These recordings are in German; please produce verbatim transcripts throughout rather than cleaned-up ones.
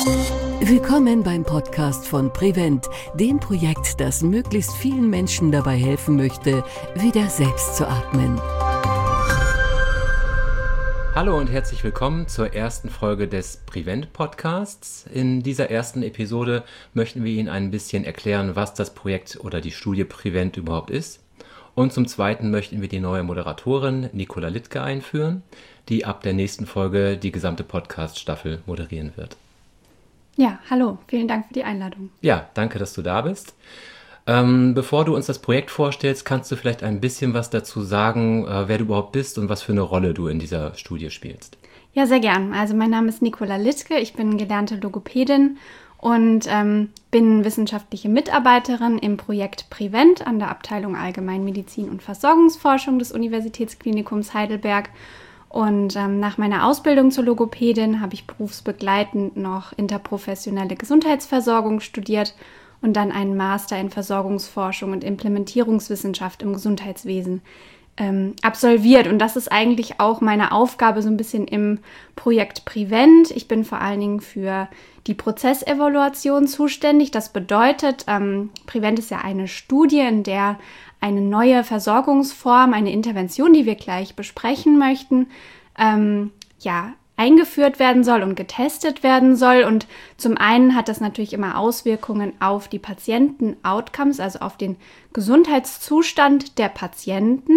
Willkommen beim Podcast von Prevent, dem Projekt, das möglichst vielen Menschen dabei helfen möchte, wieder selbst zu atmen. Hallo und herzlich willkommen zur ersten Folge des Prevent-Podcasts. In dieser ersten Episode möchten wir Ihnen ein bisschen erklären, was das Projekt oder die Studie Prevent überhaupt ist. Und zum Zweiten möchten wir die neue Moderatorin Nicola Littke einführen, die ab der nächsten Folge die gesamte Podcast-Staffel moderieren wird. Ja, hallo, vielen Dank für die Einladung. Ja, danke, dass du da bist. Ähm, bevor du uns das Projekt vorstellst, kannst du vielleicht ein bisschen was dazu sagen, äh, wer du überhaupt bist und was für eine Rolle du in dieser Studie spielst. Ja, sehr gern. Also mein Name ist Nicola Littke, ich bin gelernte Logopädin und ähm, bin wissenschaftliche Mitarbeiterin im Projekt Prevent an der Abteilung Allgemeinmedizin und Versorgungsforschung des Universitätsklinikums Heidelberg. Und ähm, nach meiner Ausbildung zur Logopädin habe ich berufsbegleitend noch interprofessionelle Gesundheitsversorgung studiert und dann einen Master in Versorgungsforschung und Implementierungswissenschaft im Gesundheitswesen ähm, absolviert. Und das ist eigentlich auch meine Aufgabe so ein bisschen im Projekt Prevent. Ich bin vor allen Dingen für die Prozessevaluation zuständig. Das bedeutet, ähm, Prevent ist ja eine Studie, in der eine neue Versorgungsform, eine Intervention, die wir gleich besprechen möchten, ähm, ja, eingeführt werden soll und getestet werden soll. Und zum einen hat das natürlich immer Auswirkungen auf die Patienten-Outcomes, also auf den Gesundheitszustand der Patienten.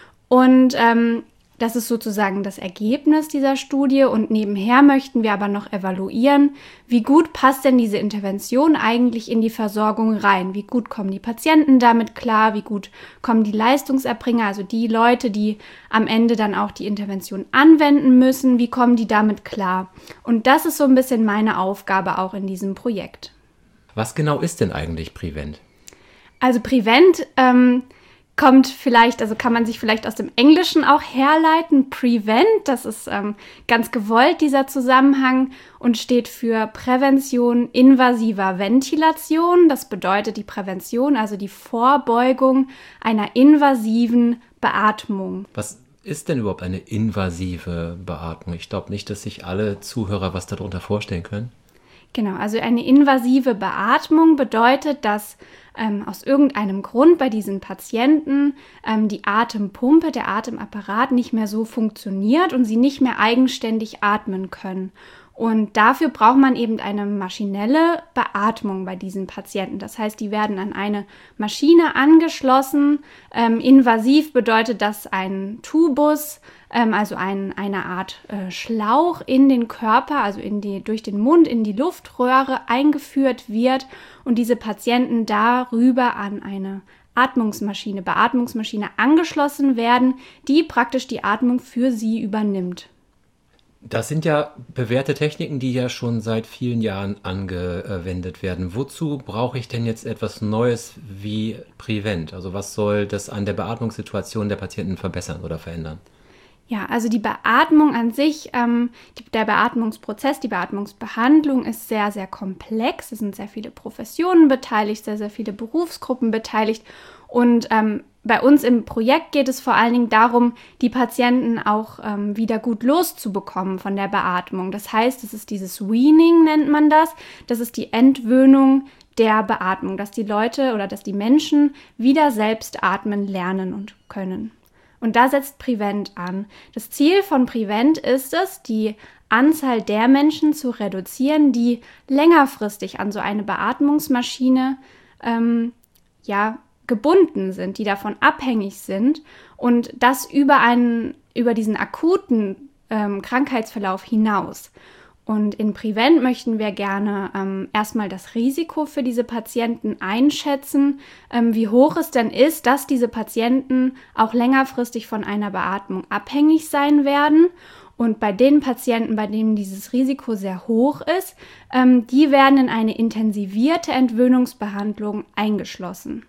Und ähm, das ist sozusagen das Ergebnis dieser Studie. Und nebenher möchten wir aber noch evaluieren, wie gut passt denn diese Intervention eigentlich in die Versorgung rein? Wie gut kommen die Patienten damit klar? Wie gut kommen die Leistungserbringer, also die Leute, die am Ende dann auch die Intervention anwenden müssen? Wie kommen die damit klar? Und das ist so ein bisschen meine Aufgabe auch in diesem Projekt. Was genau ist denn eigentlich Prevent? Also Prevent ähm, kommt vielleicht, also kann man sich vielleicht aus dem Englischen auch herleiten. Prevent, das ist ähm, ganz gewollt, dieser Zusammenhang, und steht für Prävention invasiver Ventilation. Das bedeutet die Prävention, also die Vorbeugung einer invasiven Beatmung. Was ist denn überhaupt eine invasive Beatmung? Ich glaube nicht, dass sich alle Zuhörer was darunter vorstellen können. Genau, also eine invasive Beatmung bedeutet, dass ähm, aus irgendeinem Grund bei diesen Patienten ähm, die Atempumpe, der Atemapparat nicht mehr so funktioniert und sie nicht mehr eigenständig atmen können. Und dafür braucht man eben eine maschinelle Beatmung bei diesen Patienten. Das heißt, die werden an eine Maschine angeschlossen. Ähm, invasiv bedeutet das ein Tubus, ähm, also ein, eine Art äh, Schlauch in den Körper, also in die, durch den Mund in die Luftröhre eingeführt wird und diese Patienten darüber an eine Atmungsmaschine, Beatmungsmaschine angeschlossen werden, die praktisch die Atmung für sie übernimmt. Das sind ja bewährte Techniken, die ja schon seit vielen Jahren angewendet werden. Wozu brauche ich denn jetzt etwas Neues wie Prevent? Also was soll das an der Beatmungssituation der Patienten verbessern oder verändern? Ja, also die Beatmung an sich, ähm, die, der Beatmungsprozess, die Beatmungsbehandlung ist sehr, sehr komplex. Es sind sehr viele Professionen beteiligt, sehr, sehr viele Berufsgruppen beteiligt. Und ähm, bei uns im Projekt geht es vor allen Dingen darum, die Patienten auch ähm, wieder gut loszubekommen von der Beatmung. Das heißt, es ist dieses Weaning, nennt man das. Das ist die Entwöhnung der Beatmung, dass die Leute oder dass die Menschen wieder selbst atmen lernen und können. Und da setzt Prevent an. Das Ziel von Prevent ist es, die Anzahl der Menschen zu reduzieren, die längerfristig an so eine Beatmungsmaschine ähm, ja, gebunden sind, die davon abhängig sind und das über einen, über diesen akuten ähm, Krankheitsverlauf hinaus. Und in Prevent möchten wir gerne ähm, erstmal das Risiko für diese Patienten einschätzen, ähm, wie hoch es denn ist, dass diese Patienten auch längerfristig von einer Beatmung abhängig sein werden. Und bei den Patienten, bei denen dieses Risiko sehr hoch ist, ähm, die werden in eine intensivierte Entwöhnungsbehandlung eingeschlossen.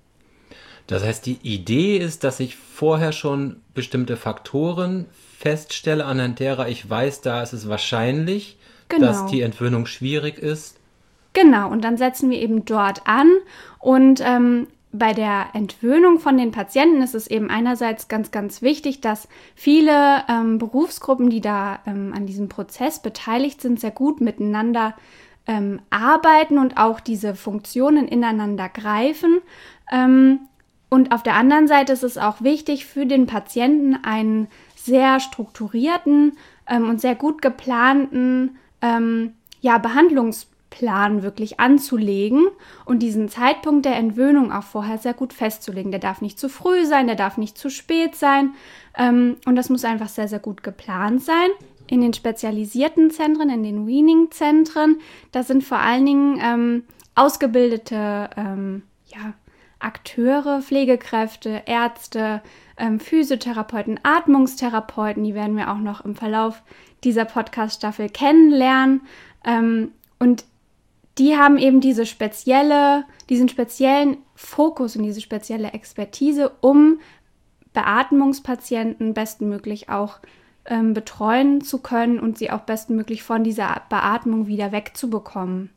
Das heißt, die Idee ist, dass ich vorher schon bestimmte Faktoren feststelle, anhand derer ich weiß, da ist es wahrscheinlich, genau, dass die Entwöhnung schwierig ist. Genau, und dann setzen wir eben dort an und ähm, bei der Entwöhnung von den Patienten ist es eben einerseits ganz, ganz wichtig, dass viele ähm, Berufsgruppen, die da ähm, an diesem Prozess beteiligt sind, sehr gut miteinander ähm, arbeiten und auch diese Funktionen ineinander greifen. Ähm, und auf der anderen Seite ist es auch wichtig, für den Patienten einen sehr strukturierten ähm, und sehr gut geplanten ähm, ja, Behandlungsplan Plan wirklich anzulegen und diesen Zeitpunkt der Entwöhnung auch vorher sehr gut festzulegen. Der darf nicht zu früh sein, der darf nicht zu spät sein ähm, und das muss einfach sehr, sehr gut geplant sein. In den spezialisierten Zentren, in den Weaning-Zentren, da sind vor allen Dingen ähm, ausgebildete ähm, ja, Akteure, Pflegekräfte, Ärzte, ähm, Physiotherapeuten, Atmungstherapeuten, die werden wir auch noch im Verlauf dieser Podcast-Staffel kennenlernen. Ähm, und die haben eben diese spezielle, diesen speziellen Fokus und diese spezielle Expertise, um Beatmungspatienten bestmöglich auch ähm, betreuen zu können und sie auch bestmöglich von dieser Beatmung wieder wegzubekommen.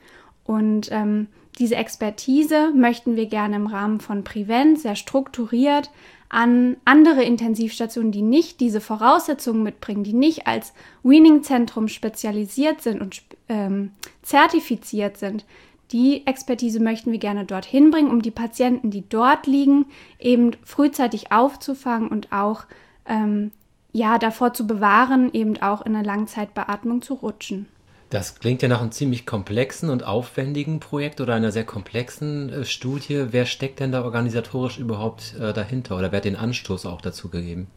Und ähm, diese Expertise möchten wir gerne im Rahmen von Prevent sehr strukturiert an andere Intensivstationen, die nicht diese Voraussetzungen mitbringen, die nicht als Weaning-Zentrum spezialisiert sind und ähm, zertifiziert sind. Die Expertise möchten wir gerne dorthin bringen, um die Patienten, die dort liegen, eben frühzeitig aufzufangen und auch ähm, ja, davor zu bewahren, eben auch in eine Langzeitbeatmung zu rutschen. Das klingt ja nach einem ziemlich komplexen und aufwendigen Projekt oder einer sehr komplexen äh, Studie. Wer steckt denn da organisatorisch überhaupt äh, dahinter oder wer hat den Anstoß auch dazu gegeben?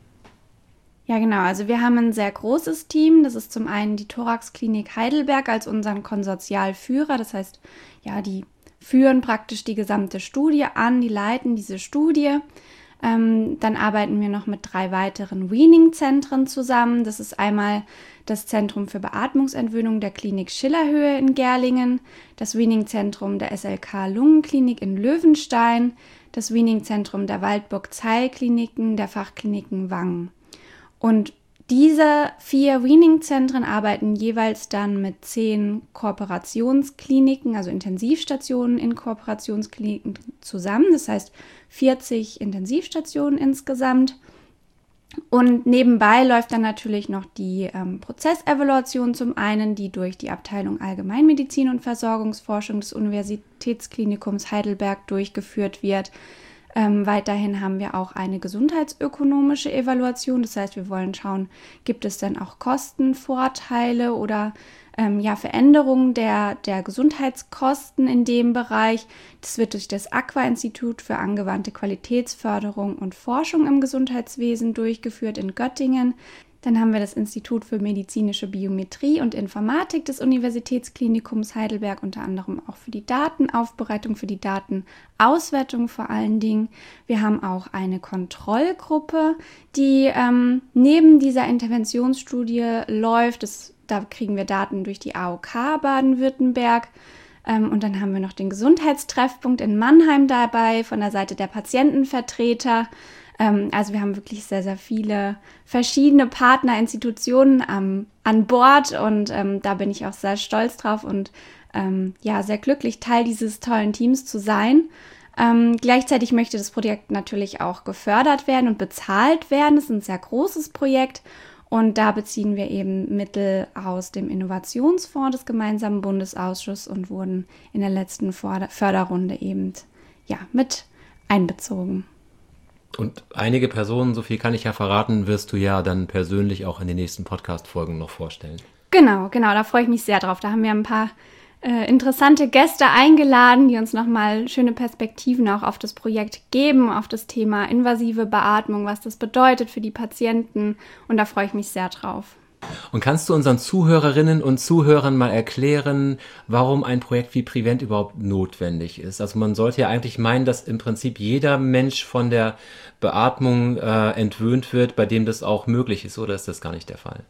Ja, genau. Also wir haben ein sehr großes Team. Das ist zum einen die Thoraxklinik Heidelberg als unseren Konsortialführer. Das heißt, ja, die führen praktisch die gesamte Studie an, die leiten diese Studie. Ähm, dann arbeiten wir noch mit drei weiteren Weaning-Zentren zusammen. Das ist einmal das Zentrum für Beatmungsentwöhnung der Klinik Schillerhöhe in Gerlingen, das Weaning-Zentrum der S L K Lungenklinik in Löwenstein, das Weaning-Zentrum der Waldburg-Zeil-Kliniken der Fachkliniken Wangen. Und diese vier Weaning-Zentren arbeiten jeweils dann mit zehn Kooperationskliniken, also Intensivstationen in Kooperationskliniken zusammen. Das heißt vierzig Intensivstationen insgesamt. Und nebenbei läuft dann natürlich noch die ähm, Prozessevaluation zum einen, die durch die Abteilung Allgemeinmedizin und Versorgungsforschung des Universitätsklinikums Heidelberg durchgeführt wird. Ähm, weiterhin haben wir auch eine gesundheitsökonomische Evaluation. Das heißt, wir wollen schauen, gibt es denn auch Kostenvorteile oder ähm, ja, Veränderungen der, der Gesundheitskosten in dem Bereich. Das wird durch das Aqua-Institut für angewandte Qualitätsförderung und Forschung im Gesundheitswesen durchgeführt in Göttingen. Dann haben wir das Institut für medizinische Biometrie und Informatik des Universitätsklinikums Heidelberg, unter anderem auch für die Datenaufbereitung, für die Datenauswertung vor allen Dingen. Wir haben auch eine Kontrollgruppe, die ähm, neben dieser Interventionsstudie läuft. Das, da kriegen wir Daten durch die A O K Baden-Württemberg. Ähm, und dann haben wir noch den Gesundheitstreffpunkt in Mannheim dabei von der Seite der Patientenvertreter. Also wir haben wirklich sehr, sehr viele verschiedene Partnerinstitutionen ähm, an Bord und ähm, da bin ich auch sehr stolz drauf und ähm, ja, sehr glücklich, Teil dieses tollen Teams zu sein. Ähm, gleichzeitig möchte das Projekt natürlich auch gefördert werden und bezahlt werden. Es ist ein sehr großes Projekt und da beziehen wir eben Mittel aus dem Innovationsfonds des gemeinsamen Bundesausschusses und wurden in der letzten Förderrunde eben ja, mit einbezogen. Und einige Personen, so viel kann ich ja verraten, wirst du ja dann persönlich auch in den nächsten Podcast-Folgen noch vorstellen. Genau, genau, da freue ich mich sehr drauf. Da haben wir ein paar äh, interessante Gäste eingeladen, die uns nochmal schöne Perspektiven auch auf das Projekt geben, auf das Thema invasive Beatmung, was das bedeutet für die Patienten. Und da freue ich mich sehr drauf. Und kannst du unseren Zuhörerinnen und Zuhörern mal erklären, warum ein Projekt wie Prevent überhaupt notwendig ist? Also man sollte ja eigentlich meinen, dass im Prinzip jeder Mensch von der Beatmung äh, entwöhnt wird, bei dem das auch möglich ist, oder ist das gar nicht der Fall?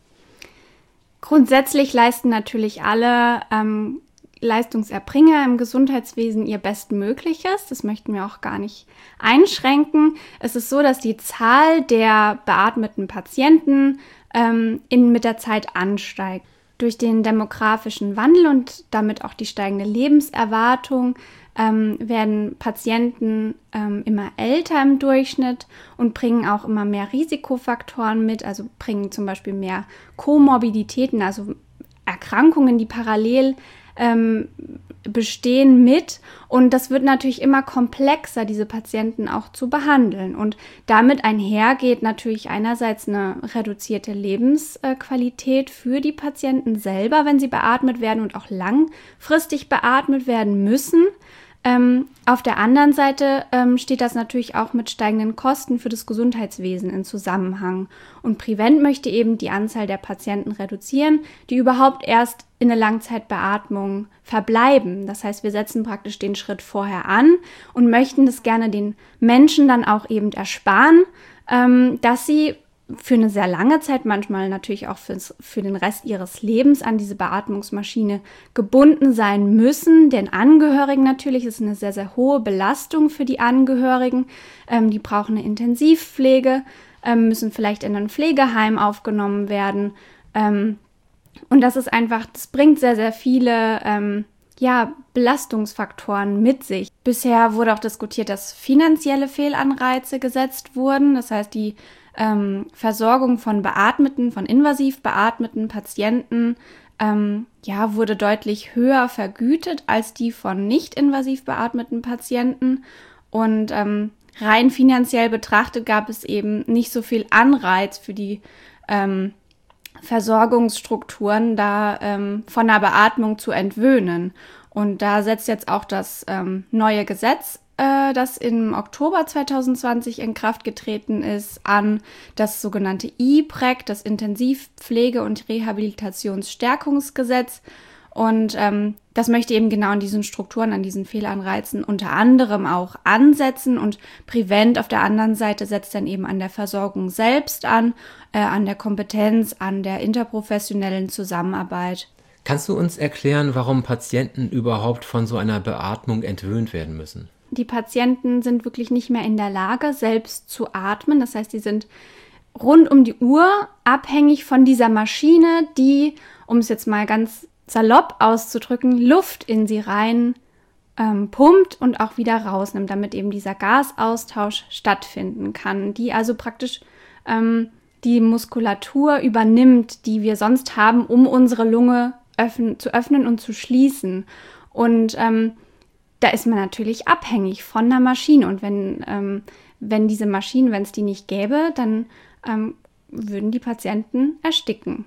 Grundsätzlich leisten natürlich alle ähm, Leistungserbringer im Gesundheitswesen ihr Bestmögliches. Das möchten wir auch gar nicht einschränken. Es ist so, dass die Zahl der beatmeten Patienten ähm, in, mit der Zeit ansteigt. Durch den demografischen Wandel und damit auch die steigende Lebenserwartung ähm, werden Patienten ähm, immer älter im Durchschnitt und bringen auch immer mehr Risikofaktoren mit, also bringen zum Beispiel mehr Komorbiditäten, also Erkrankungen, die parallel ähm, bestehen mit, und das wird natürlich immer komplexer, diese Patienten auch zu behandeln, und damit einhergeht natürlich einerseits eine reduzierte Lebensqualität für die Patienten selber, wenn sie beatmet werden und auch langfristig beatmet werden müssen. Ähm, auf der anderen Seite ähm, steht das natürlich auch mit steigenden Kosten für das Gesundheitswesen in Zusammenhang. Und Prevent möchte eben die Anzahl der Patienten reduzieren, die überhaupt erst in eine Langzeitbeatmung verbleiben. Das heißt, wir setzen praktisch den Schritt vorher an und möchten das gerne den Menschen dann auch eben ersparen, ähm, dass sie für eine sehr lange Zeit, manchmal natürlich auch fürs, für den Rest ihres Lebens an diese Beatmungsmaschine gebunden sein müssen. Den Angehörigen natürlich ist eine sehr, sehr hohe Belastung für die Angehörigen. Ähm, die brauchen eine Intensivpflege, ähm, müssen vielleicht in ein Pflegeheim aufgenommen werden. Ähm, und das ist einfach, das bringt sehr, sehr viele ähm, ja, Belastungsfaktoren mit sich. Bisher wurde auch diskutiert, dass finanzielle Fehlanreize gesetzt wurden. Das heißt, die Ähm, Versorgung von beatmeten, von invasiv beatmeten Patienten ähm, ja, wurde deutlich höher vergütet als die von nicht invasiv beatmeten Patienten, und ähm, rein finanziell betrachtet gab es eben nicht so viel Anreiz für die ähm, Versorgungsstrukturen, da ähm, von der Beatmung zu entwöhnen. Und da setzt jetzt auch das ähm, neue Gesetz, das im Oktober zwanzig zwanzig in Kraft getreten ist, an, das sogenannte I P R E C, das Intensivpflege- und Rehabilitationsstärkungsgesetz. Und ähm, das möchte eben genau an diesen Strukturen, an diesen Fehlanreizen unter anderem auch ansetzen. Und Prevent auf der anderen Seite setzt dann eben an der Versorgung selbst an, äh, an der Kompetenz, an der interprofessionellen Zusammenarbeit. Kannst du uns erklären, warum Patienten überhaupt von so einer Beatmung entwöhnt werden müssen? Die Patienten sind wirklich nicht mehr in der Lage, selbst zu atmen. Das heißt, sie sind rund um die Uhr abhängig von dieser Maschine, die, um es jetzt mal ganz salopp auszudrücken, Luft in sie rein ähm, pumpt und auch wieder rausnimmt, damit eben dieser Gasaustausch stattfinden kann, die also praktisch ähm, die Muskulatur übernimmt, die wir sonst haben, um unsere Lunge öffnen, zu öffnen und zu schließen. Und ähm, da ist man natürlich abhängig von der Maschine. Und wenn, ähm, wenn diese Maschinen, wenn es die nicht gäbe, dann ähm, würden die Patienten ersticken.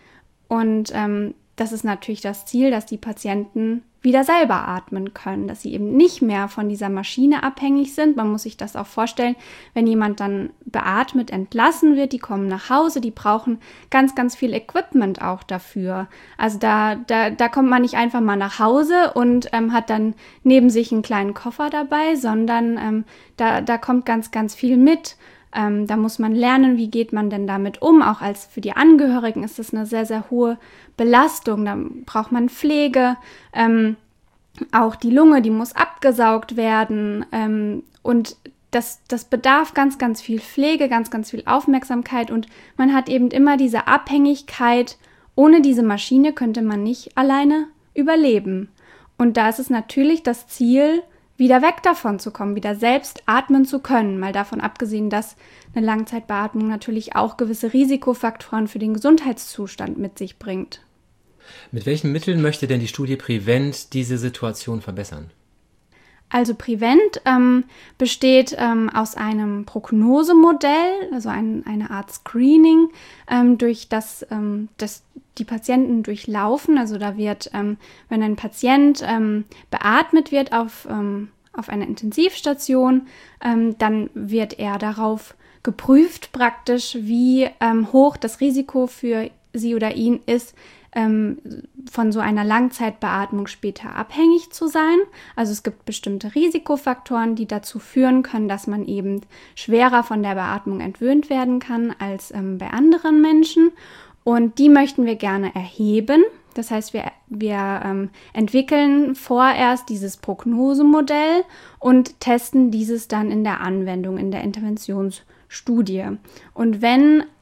Und ähm, das ist natürlich das Ziel, dass die Patienten wieder selber atmen können, dass sie eben nicht mehr von dieser Maschine abhängig sind. Man muss sich das auch vorstellen, wenn jemand dann beatmet entlassen wird, die kommen nach Hause, die brauchen ganz, ganz viel Equipment auch dafür. Also da, da, da kommt man nicht einfach mal nach Hause und ähm, hat dann neben sich einen kleinen Koffer dabei, sondern ähm, da, da kommt ganz, ganz viel mit. Ähm, da muss man lernen, wie geht man denn damit um. Auch als für die Angehörigen ist das eine sehr, sehr hohe Belastung. Da braucht man Pflege. Ähm, auch die Lunge, die muss abgesaugt werden. Ähm, und das, das bedarf ganz, ganz viel Pflege, ganz, ganz viel Aufmerksamkeit. Und man hat eben immer diese Abhängigkeit. Ohne diese Maschine könnte man nicht alleine überleben. Und da ist es natürlich das Ziel, wieder weg davon zu kommen, wieder selbst atmen zu können. Mal davon abgesehen, dass eine Langzeitbeatmung natürlich auch gewisse Risikofaktoren für den Gesundheitszustand mit sich bringt. Mit welchen Mitteln möchte denn die Studie Prevent diese Situation verbessern? Also Prevent ähm, besteht ähm, aus einem Prognosemodell, also ein, eine Art Screening, ähm, durch das, ähm, das die Patienten durchlaufen. Also da wird, ähm, wenn ein Patient ähm, beatmet wird auf, ähm, auf einer Intensivstation, ähm, dann wird er darauf geprüft praktisch, wie ähm, hoch das Risiko für sie oder ihn ist, von so einer Langzeitbeatmung später abhängig zu sein. Also es gibt bestimmte Risikofaktoren, die dazu führen können, dass man eben schwerer von der Beatmung entwöhnt werden kann als ähm, bei anderen Menschen. Und die möchten wir gerne erheben. Das heißt, wir, wir ähm, entwickeln vorerst dieses Prognosemodell und testen dieses dann in der Anwendung, in der Interventionsstudie. Und wenn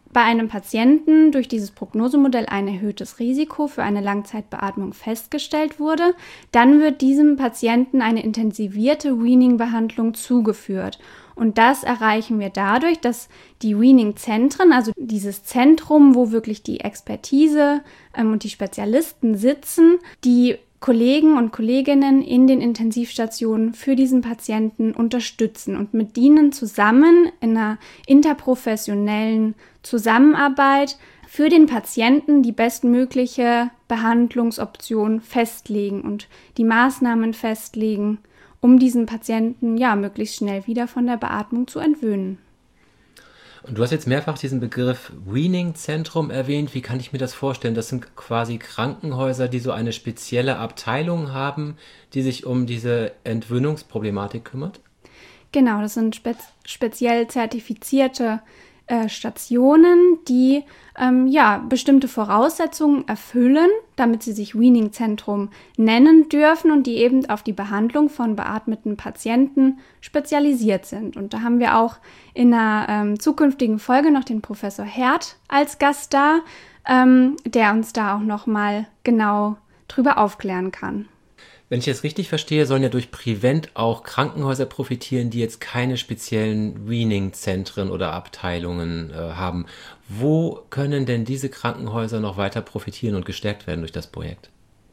bei einem Patienten durch dieses Prognosemodell ein erhöhtes Risiko für eine Langzeitbeatmung festgestellt wurde, dann wird diesem Patienten eine intensivierte Weaning-Behandlung zugeführt. Und das erreichen wir dadurch, dass die Weaning-Zentren, also dieses Zentrum, wo wirklich die Expertise ähm, und die Spezialisten sitzen, die Kollegen und Kolleginnen in den Intensivstationen für diesen Patienten unterstützen und mit denen zusammen in einer interprofessionellen Zusammenarbeit für den Patienten die bestmögliche Behandlungsoption festlegen und die Maßnahmen festlegen, um diesen Patienten ja möglichst schnell wieder von der Beatmung zu entwöhnen. Und du hast jetzt mehrfach diesen Begriff Weaning-Zentrum erwähnt. Wie kann ich mir das vorstellen? Das sind quasi Krankenhäuser, die so eine spezielle Abteilung haben, die sich um diese Entwöhnungsproblematik kümmert? Genau, das sind spe- speziell zertifizierte äh, Stationen, die ähm, ja, bestimmte Voraussetzungen erfüllen, damit sie sich Weaning-Zentrum nennen dürfen und die eben auf die Behandlung von beatmeten Patienten spezialisiert sind. Und da haben wir auch in einer ähm, zukünftigen Folge noch den Professor Herd als Gast da, ähm, der uns da auch nochmal genau drüber aufklären kann. Wenn ich das richtig verstehe, sollen ja durch Prevent auch Krankenhäuser profitieren, die jetzt keine speziellen Weaning-Zentren oder Abteilungen äh, haben. Wo können denn diese Krankenhäuser noch weiter profitieren und gestärkt werden durch das Projekt?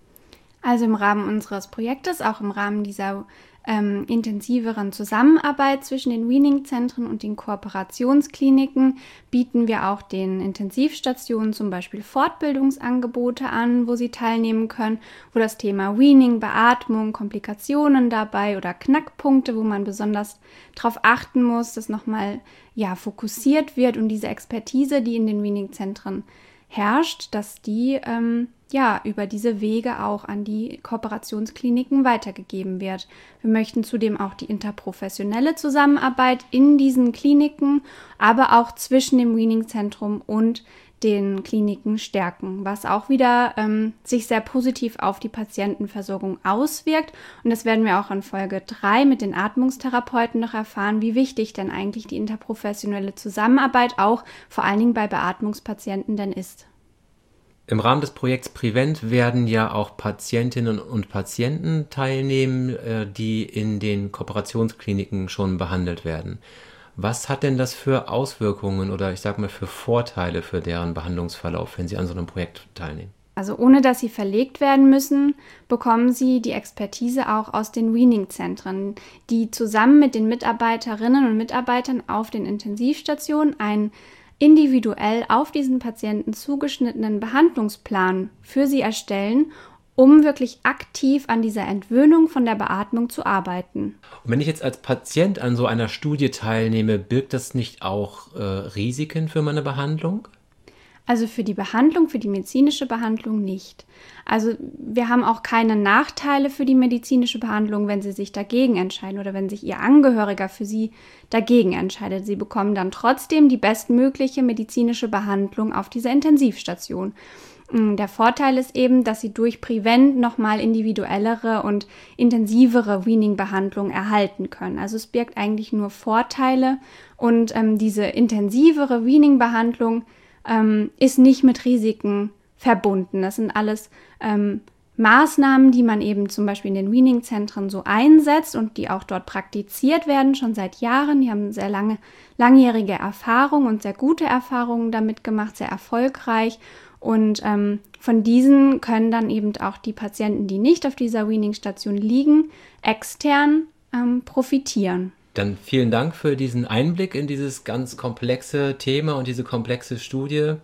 Also im Rahmen unseres Projektes, auch im Rahmen dieser ähm, intensiveren Zusammenarbeit zwischen den Weaning-Zentren und den Kooperationskliniken bieten wir auch den Intensivstationen zum Beispiel Fortbildungsangebote an, wo sie teilnehmen können, wo das Thema Weaning, Beatmung, Komplikationen dabei oder Knackpunkte, wo man besonders darauf achten muss, dass nochmal ja, fokussiert wird und diese Expertise, die in den Weaning-Zentren herrscht, dass die ähm, ja über diese Wege auch an die Kooperationskliniken weitergegeben wird. Wir möchten zudem auch die interprofessionelle Zusammenarbeit in diesen Kliniken, aber auch zwischen dem Weaning-Zentrum und den Kliniken stärken, was auch wieder ähm, sich sehr positiv auf die Patientenversorgung auswirkt. Und das werden wir auch in Folge drei mit den Atmungstherapeuten noch erfahren, wie wichtig denn eigentlich die interprofessionelle Zusammenarbeit auch vor allen Dingen bei Beatmungspatienten denn ist. Im Rahmen des Projekts Prevent werden ja auch Patientinnen und Patienten teilnehmen, die in den Kooperationskliniken schon behandelt werden. Was hat denn das für Auswirkungen oder ich sag mal für Vorteile für deren Behandlungsverlauf, wenn sie an so einem Projekt teilnehmen? Also ohne dass sie verlegt werden müssen, bekommen sie die Expertise auch aus den Weaning-Zentren, die zusammen mit den Mitarbeiterinnen und Mitarbeitern auf den Intensivstationen einen individuell auf diesen Patienten zugeschnittenen Behandlungsplan für sie erstellen, um wirklich aktiv an dieser Entwöhnung von der Beatmung zu arbeiten. Und wenn ich jetzt als Patient an so einer Studie teilnehme, birgt das nicht auch äh, Risiken für meine Behandlung? Also für die Behandlung, für die medizinische Behandlung nicht. Also wir haben auch keine Nachteile für die medizinische Behandlung, wenn Sie sich dagegen entscheiden oder wenn sich Ihr Angehöriger für Sie dagegen entscheidet. Sie bekommen dann trotzdem die bestmögliche medizinische Behandlung auf dieser Intensivstation. Der Vorteil ist eben, dass Sie durch Prevent nochmal individuellere und intensivere Weaning-Behandlung erhalten können. Also es birgt eigentlich nur Vorteile und ähm, diese intensivere Weaning-Behandlung ähm, ist nicht mit Risiken verbunden. Das sind alles ähm, Maßnahmen, die man eben zum Beispiel in den Weaning-Zentren so einsetzt und die auch dort praktiziert werden, schon seit Jahren. Die haben sehr lange, langjährige Erfahrung und sehr gute Erfahrungen damit gemacht, sehr erfolgreich. Und ähm, von diesen können dann eben auch die Patienten, die nicht auf dieser Weaning-Station liegen, extern ähm, profitieren. Dann vielen Dank für diesen Einblick in dieses ganz komplexe Thema und diese komplexe Studie.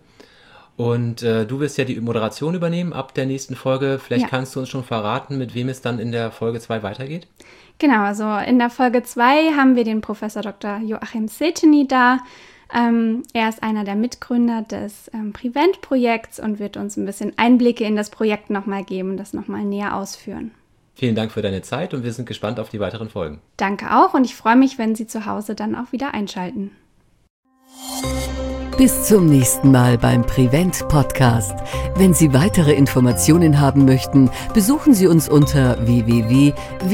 Und äh, du wirst ja die Moderation übernehmen ab der nächsten Folge. Vielleicht ja. Kannst du uns schon verraten, mit wem es dann in der Folge zwei weitergeht? Genau, also in der Folge zwei haben wir den Professor Doktor Joachim Seteny da. Ähm, er ist einer der Mitgründer des ähm, Prevent-Projekts und wird uns ein bisschen Einblicke in das Projekt nochmal geben und das nochmal näher ausführen. Vielen Dank für deine Zeit und wir sind gespannt auf die weiteren Folgen. Danke auch und ich freue mich, wenn Sie zu Hause dann auch wieder einschalten. Bis zum nächsten Mal beim Prevent Podcast. Wenn Sie weitere Informationen haben möchten, besuchen Sie uns unter w w w punkt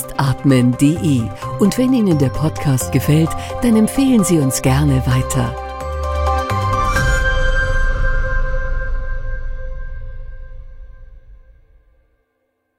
wiederselbstatmen punkt de und wenn Ihnen der Podcast gefällt, dann empfehlen Sie uns gerne weiter.